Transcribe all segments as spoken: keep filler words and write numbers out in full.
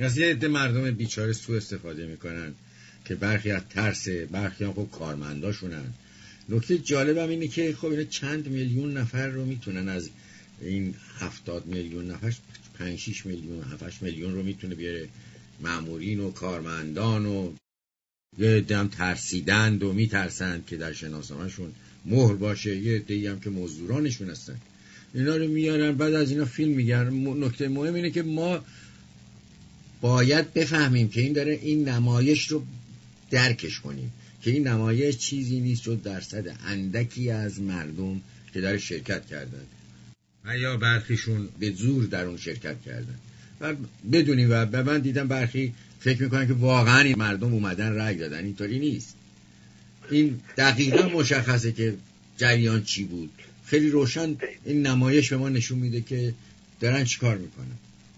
از یه عده مردم بیچاره سوء استفاده میکنن که برخی از ترس، برخی هم خب کارمنداشونن. نکته جالبم اینه که خب اینا چند میلیون نفر رو میتونن از این هفتاد میلیون نفر پنج شش میلیون هفت میلیون رو میتونه بیاره، مامورین و کارمندان و یه عده هم ترسیدند و میترسند که در شناسنامه‌شون مهر باشه، یه عده‌ای هم که مزدورانشون هستن اینا رو میارن، بعد از اینا فیلم میگن. نکته مهم اینه که ما باید بفهمیم که این داره این نمایش رو درکش کنیم که این نمایش چیزی نیست جز درصد اندکی از مردم که در شرکت کردن و یا برخیشون به زور در اون شرکت کردن و بدونیم. و به من دیدم برخی فکر میکنن که واقعا این مردم اومدن رأی دادن. اینطوری نیست. این دقیقا مشخصه که جریان چی بود. خیلی روشن این نمایش به ما نشون میده که دارن چی کار میکنن.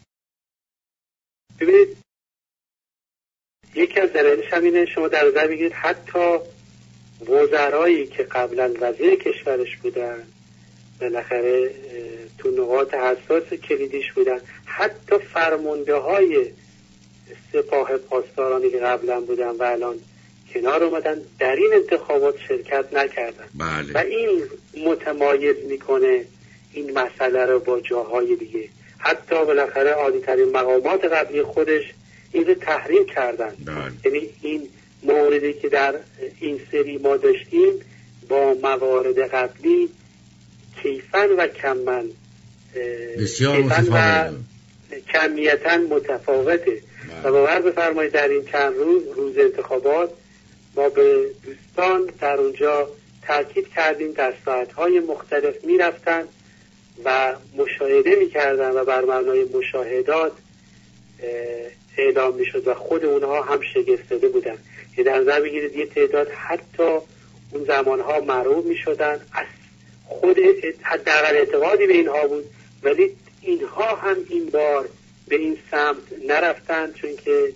ببینید یکی از دلایلش هم اینه، شما در نظر بگیرید حتی وزرایی که قبلا وزیر کشورش بودن بالاخره تو نقاط حساس کلیدیش بودن، حتی فرمانده های سپاه پاسدارانی که قبلا بودن و الان کنار اومدن در این انتخابات شرکت نکردن. بله. و این متمایز میکنه این مسئله رو با جاهای دیگه. حتی بالاخره عالی‌ترین مقامات قبلی خودش این رو تحریم کردن. یعنی این موردی که در این سری ما داشتیم با موارد قبلی کیفاً و کماً بسیار متفاوته، کمیتاً متفاوته. و باور بفرمایید در این چند روز روز انتخابات ما به دوستان در اونجا تاکید کردیم در ساعت‌های مختلف می‌رفتن و مشاهده می‌کردن و بر مبنای مشاهدات اعلام می‌شد و خود اونها هم شگفت زده بودن. یه در نظر بگیرید یه تعداد حتی اون زمانها محروم می‌شدن از خود حداقل اعتقادی به اینها بود، ولی اینها هم این بار به این سمت نرفتن چون که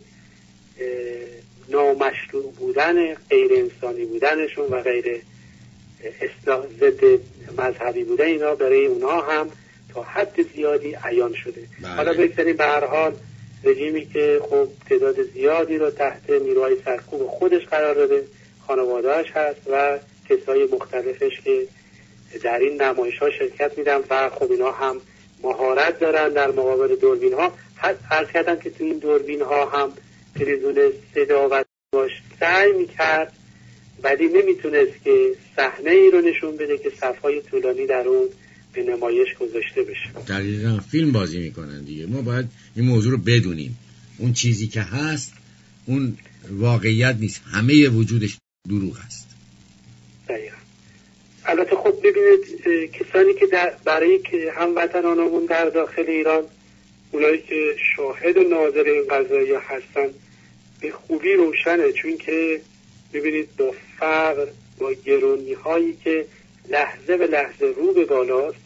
نامشروع بودن، غیر انسانی بودنشون و غیر اصلاح ضد مذهبی بودن اینا برای اونها هم تا حد زیادی عیان شده. بله. حالا بگذاریم به هر حال رژیمی که خب تعداد زیادی رو تحت نیروهای سرکوب خودش قرار داده، خانواده‌اش هست و کسای مختلفش که در این نمایش ها شرکت میدن و خب اینا هم مهارت دارن در مقابل دوربین ها. حتی عرض کردم که تو این دوربین ها هم تلویزیون صدا و باش سعی میکرد ولی نمیتونست که صحنه ای رو نشون بده که صفهای طولانی در اون به نمایش گذاشته بشه. دقیقاً فیلم بازی میکنن دیگه. ما باید این موضوع رو بدونیم. اون چیزی که هست اون واقعیت نیست، همه وجودش دروغ هست. دقیقاً. البته خب ببینید کسانی که در برای که هموطنانمون در داخل ایران، اونایی که شاهد و ناظر این قضایا هستن، به خوبی روشنه، چون که ببینید با فقر، با گرونی هایی که لحظه به لحظه رو به بالاست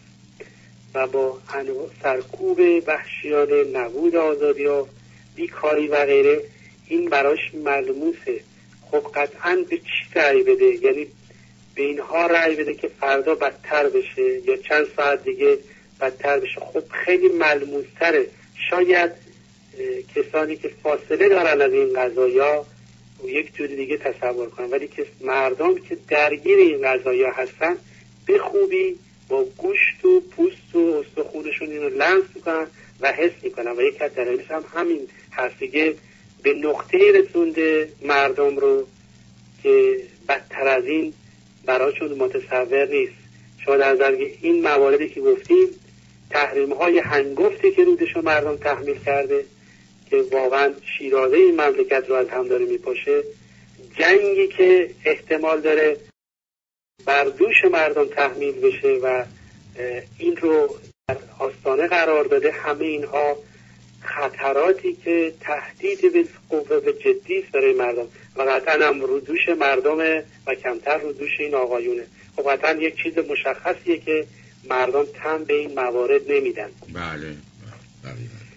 و با سرکوب وحشیانه، نبود آزادی ها، بیکاری و غیره، این براش ملموسه. خب قطعاً به چی رأی بده؟ یعنی به اینها رأی بده که فردا بدتر بشه یا چند ساعت دیگه بدتر بشه. خب خیلی ملموس‌تره. شاید کسانی که فاصله دارن از این قضایا یک جوری دیگه تصور کنن، ولی که مردم که درگیر این قضایا هستن به خوبی با گوشت و پوست و استخونشون اینو لمس میکنن و حس میکنن و یک از دلایلش هم همین هست دیگه، به نقطه رسونده مردم رو که بدتر از این براشون متصور نیست. شما در نظر این مواردی که گفتیم، تحریم های هنگفتی که رودشو مردم تحمیل کرده که واقعا شیرازه این مملکت رو از هم داره میپاشه، جنگی که احتمال داره بر دوش مردم تحمیل بشه و این رو در آستانه قرار داده، همه اینها خطراتی که تهدید به قوه و جدی است برای مردم و قطعا هم رو دوش مردم و کمتر رو دوش این آقایونه. خب قطعا یک چیز مشخصیه که مردم تن به این موارد نمیدن. بله بله.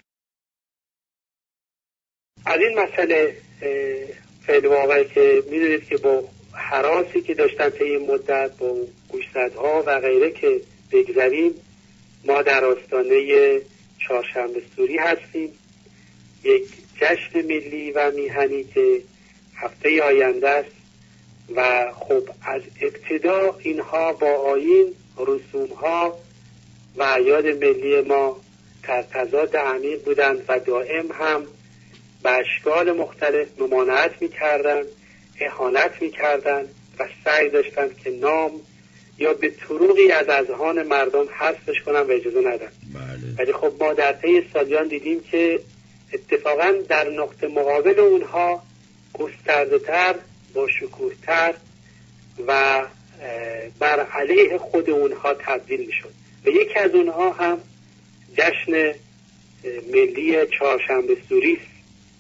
از این مسئله فعل واقعی که میدونید که با هراسی که داشتن طی این مدت با گوشزدها و غیره که بگذاریم، ما در آستانه چهارشنبه سوری هستیم یک جشن ملی و میهنی که هفته آینده است و خب از ابتدا اینها با آیین، رسوم‌ها و اعیاد ملی ما در تضاد عمیق بودند و دائم هم به اشکال مختلف ممانعت می‌کردند، اهانت می‌کردند و سعی داشتند که نام یا به طرقی از اذهان مردم حذفش کنن و اجازه ندن. بله. ولی خب ما در طی سالیان دیدیم که اتفاقا در نقطه مقابل اونها گسترده‌تر، با شکوه‌تر و بر علیه خود اونها تبدیل میشد و یکی از اونها هم جشن ملی چهارشنبه سوری است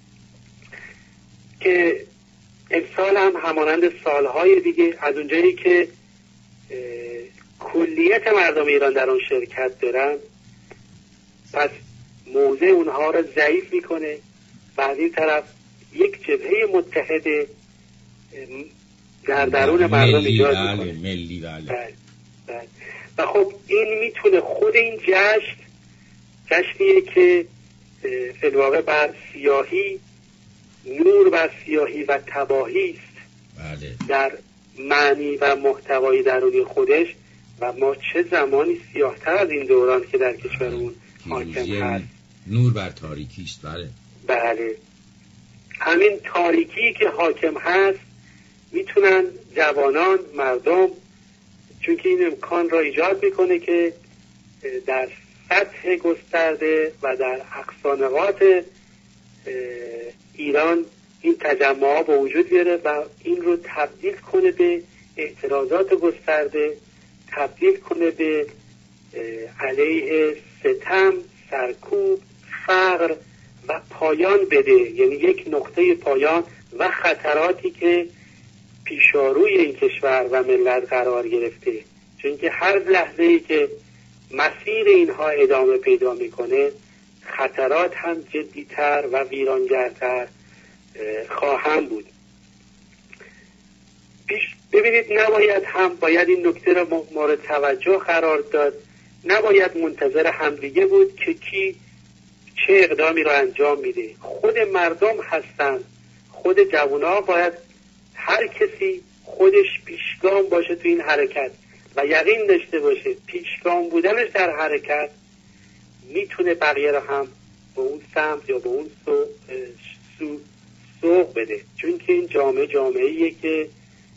که امسال هم همانند سالهای دیگه از اونجایی که کلیت مردم ایران در آن شرکت دارن، پس موضع اونها را ضعیف میکنه و از این طرف یک جبهه متحد در درون مردم ایجاد میکنه. ملی بله. بله. بله. و خب این میتونه خود این جشن جشنیه که فی الواقع بر سیاهی، نور بر سیاهی و تباهی است بله. در معنی و محتوای درونی خودش و ما چه زمانی سیاه‌تر از این دوران که در کشورمون حاکم هست. نور بر تاریکی است. بله بله. همین تاریکی که حاکم هست میتونن جوانان، مردم، چون که این امکان را ایجاد میکنه که در سطح گسترده و در اقصا نقاط ایران این تجمع به وجود بیاره و این رو تبدیل کنه به اعتراضات گسترده، تبدیل کنه به علیه ستم، سرکوب، فقر و پایان بده، یعنی یک نقطه پایان و خطراتی که پیشاروی این کشور و ملت قرار گرفته، چون که هر لحظه‌ای که مسیر اینها ادامه پیدا میکنه خطرات هم جدی‌تر و ویرانگرتر خواهم بود. پیش ببینید نباید هم باید این نکته را مورد توجه قرار داد، نباید منتظر همدیگه بود که کی چه اقدامی را انجام میده. خود مردم هستن، خود جوان‌ها باید هر کسی خودش پیشگام باشه تو این حرکت و یقین داشته باشه پیشگام بودنش در حرکت میتونه بقیه را هم به اون سمت یا به اون سو سو سوق بده، چون که این جامعه جامعه‌ایه که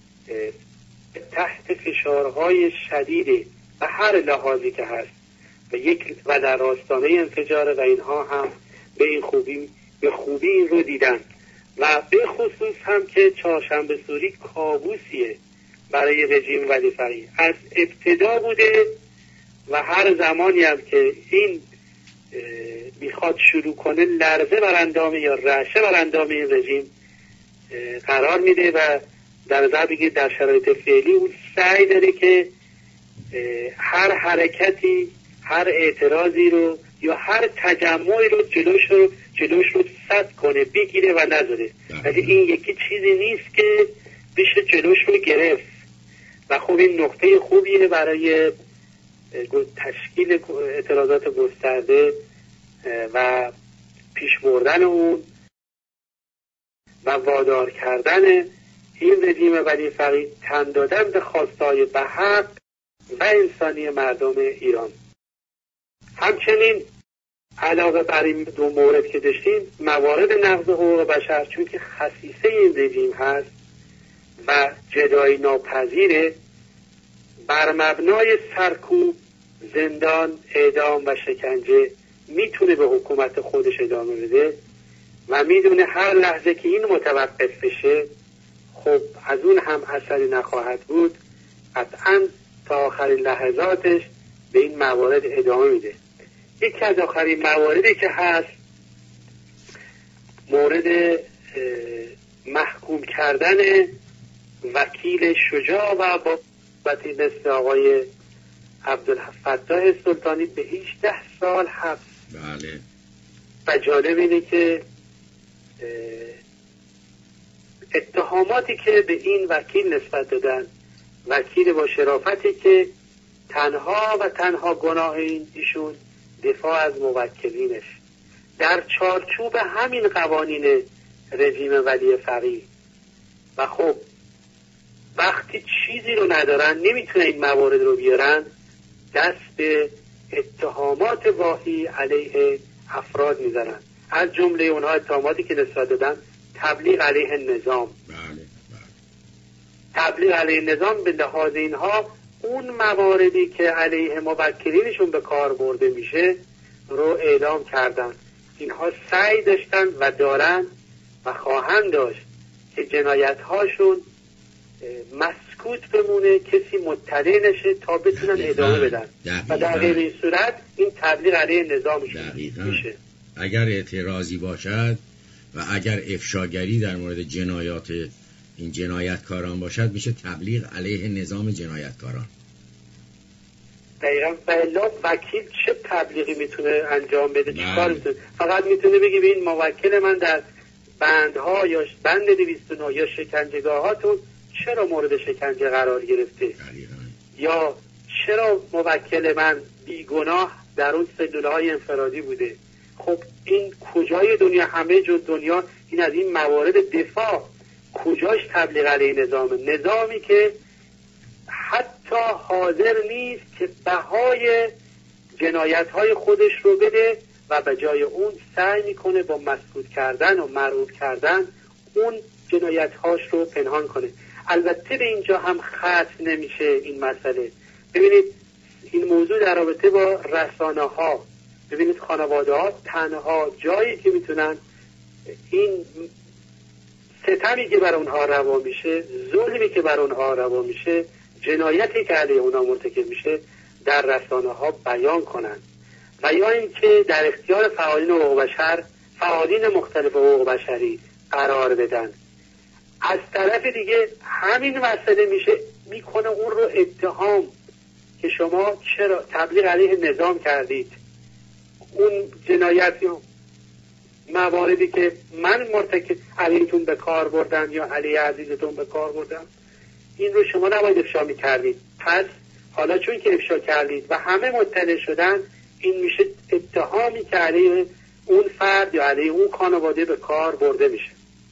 تحت فشارهای شدیده و هر لحاظی که هست و یک و در آستانه انفجاره و اینها هم به این خوبی به خوبی این رو دیدن و به خصوص هم که چهارشنبه سوری کابوسیه برای رژیم ولی فقیه. از ابتدا بوده و هر زمانی هم که این میخواد شروع کنه لرزه بر اندام یا رعشه بر اندام این رژیم قرار میده و در نظر بگید در شرایط فعلی اون سعی داره که هر حرکتی، هر اعتراضی رو یا هر تجمعی رو جلوش رو جلوش رو سد کنه، بگیره و نذاره. ولی این یکی چیزی نیست که بشه جلوش رو گرفت و خب این نقطه خوبیه برای تشکیل اعتراضات گسترده و پیش بردن اون و وادار کردن این رژیم ولی فقیه تن دادن به خواستهای به حق و انسانی مردم ایران. همچنین علاوه بر این دو مورد که داشتیم، موارد نقض حقوق بشر چون که خصیصه این رژیم هست و جدایی ناپذیره، بر مبنای سرکوب، زندان، اعدام و شکنجه میتونه به حکومت خودش ادامه بده و میدونه هر لحظه که این متوقف بشه خب از اون هم اثری نخواهد بود، قطعاً تا آخرین لحظاتش به این موارد ادامه میده. یکی از آخرین مواردی که هست مورد محکوم کردن وکیل شجاع و با بطی مثل آقای عبدالفتاح سلطانی به هجده سال حبس. بله. و جالب اینه که اتهاماتی که به این وکیل نسبت دادن، وکیل با شرافتی که تنها و تنها گناه این ایشون دفاع از موکلینش در چارچوب همین قوانین رژیم ولی فقیه. و خب وقتی چیزی رو ندارن، نمیتونه این موارد رو بیارن، دست به اتهامات واهی علیه افراد میزنن. از جمله اونها اتهاماتی که نسبت دادن تبلیغ علیه نظام. بله بله. تبلیغ علیه نظام به لحاظ اینها اون مواردی که علیه موکلینشون به کار برده میشه رو اعلام کردن. اینها سعی داشتن و دارن و خواهند داشت که جنایت هاشون مسکوت بمونه، کسی مطلع نشه تا بتونن دقیقا. ادامه بدن دقیقا. و در غیر این صورت این تبلیغ علیه نظامشون میشه. اگر اعتراضی باشد و اگر افشاگری در مورد جنایات این جنایتکاران باشد میشه تبلیغ علیه نظام جنایتکاران. دقیقا. بلا وکیل چه تبلیغی میتونه انجام بده؟ چی کار میتونه؟ فقط میتونه بگی به این موکل من در بندها یا بند دویست و نه یا شکنجهگاهاتون چرا مورد شکنجه قرار گرفته، یا چرا موکل من بیگناه در اون سلولهای انفرادی بوده. خب این کجای دنیا، همه جو دنیا این از این موارد دفاع، کجاش تبلیغ علیه نظامه؟ نظامی که حتی حاضر نیست که بهای جنایت‌های خودش رو بده و به جای اون سعی میکنه با مسکوت کردن و مرعوب کردن اون جنایت‌هاش رو پنهان کنه. البته به اینجا هم ختم نمیشه این مسئله. ببینید این موضوع در رابطه با رسانه ها، ببینید خانواده ها تنها جایی که میتونن این ستمی که بر اونها روا میشه، ظلمی که بر اونها روا میشه، جنایتی که علیه اونها مرتکب میشه در رسانه ها بیان کنن، و یا اینکه در اختیار فعالین حقوق بشر، فعالین مختلف حقوق بشری قرار بدن. از طرف دیگه همین مسئله میشه میکنه اون رو اتهام که شما چرا تبلیغ علیه نظام کردید، اون جنایتی مواردی که من مرتکب علیهتون به کار بردم یا علیه عزیزتون به کار بردم، این رو شما نباید افشا میکردید. پس حالا چون که افشا کردید و همه مطلع شدن، این میشه اتهامی که علیه اون فرد یا علیه اون خانواده به کار برده میشه.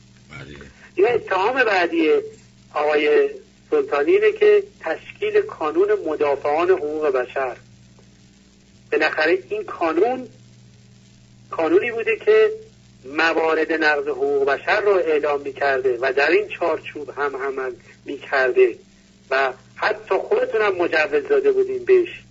یا اتهام بعدی آقای سلطانی اینه که تشکیل کانون مدافعان حقوق بشر. بالاخره این کانون کانونی بوده که موارد نقض حقوق بشر رو اعلام میکرده و در این چارچوب هم عمل میکرده و حتی خودتون هم مجوز داده بودین بهش.